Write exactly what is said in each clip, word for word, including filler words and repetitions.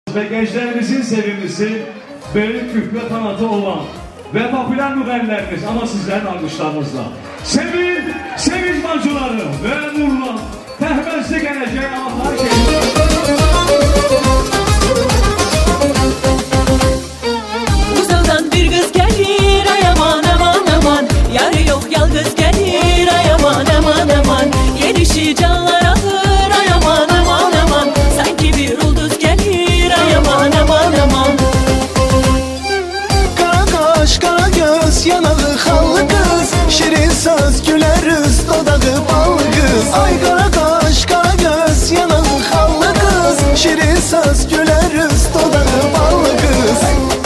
Ve gençlerimizin sevimlisi, böyük kütle kanatı olan ve popüler müğənnilərimiz, ama sizlerin alkışlarınızla Sevil, Sevinç Mancıları ve Nurlan Təhməzli gələcək anahtar şeydir. Uzaqdan bir qız gəlir, ay aman aman aman, yarı yox yalqız gəlir, ay aman aman aman, yerişi canlar alır, ay aman aman aman, sanki bir ulduz gəlir, ay aman aman aman. Qara qaş, qara göz, yanağı xallı qız, şirin söz, gülər üz, dodağı ballı qız. Ay qara qaş, qara göz, yanağı xallı qız, şirin söz, gülər üz, dodağı ballı qız.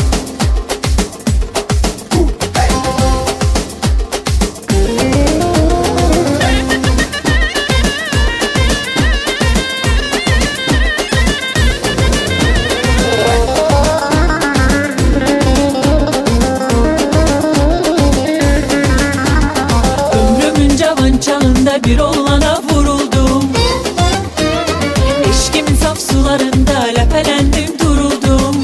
Çağında bir oğlana vuruldum, eşkimin saf sularında lepelendim duruldum.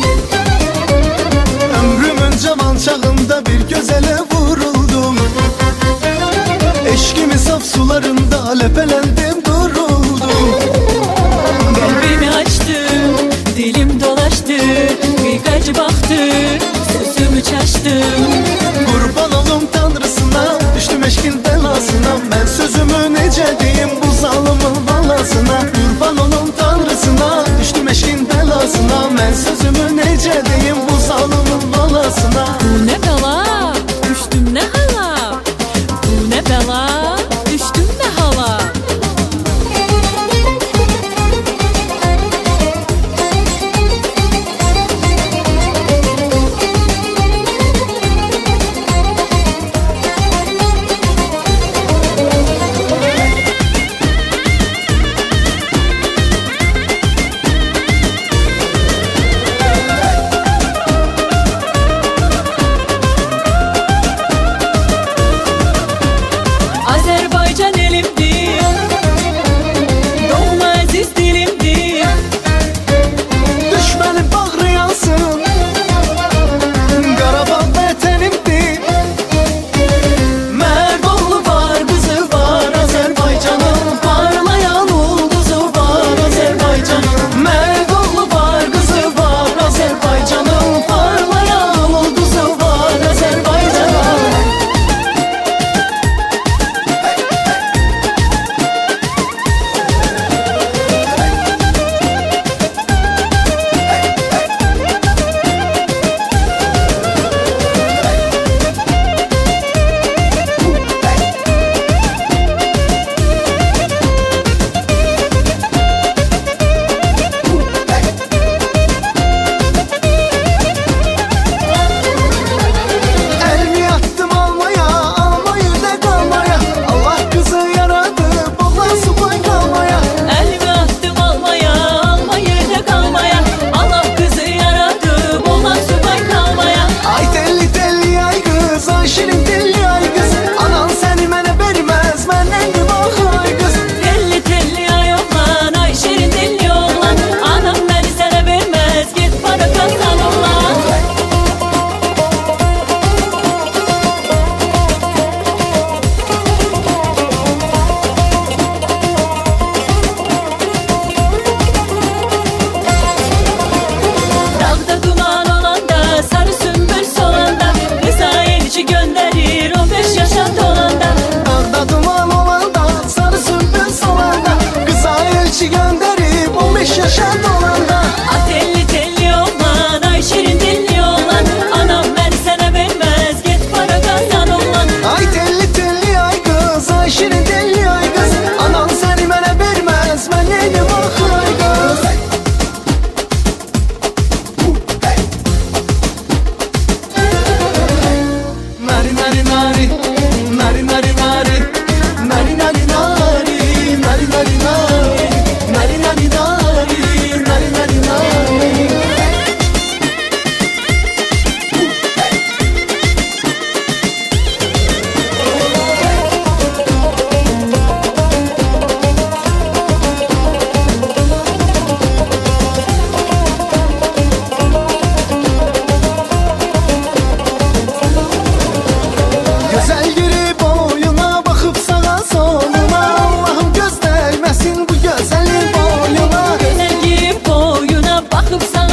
Ömrümün cavan çağında bir gözele vuruldum, eşkimin saf sularında lepelendim duruldum. Kalbimi açtım, dilim dolaştı, birkaç baktı, sözümü çaştım. Kurban olum tanrısına, düştüm eşkin belasına. Ben sözümü nece diyeyim bu zalimin balasına. Kurban olum tanrısına, düştüm eşkin belasına. Ben sözümü nece diyeyim bu zalimin balasına. Bu ne bela, düştüm ne hala. Bu ne bela, düştüm ne hala. Baxıbsan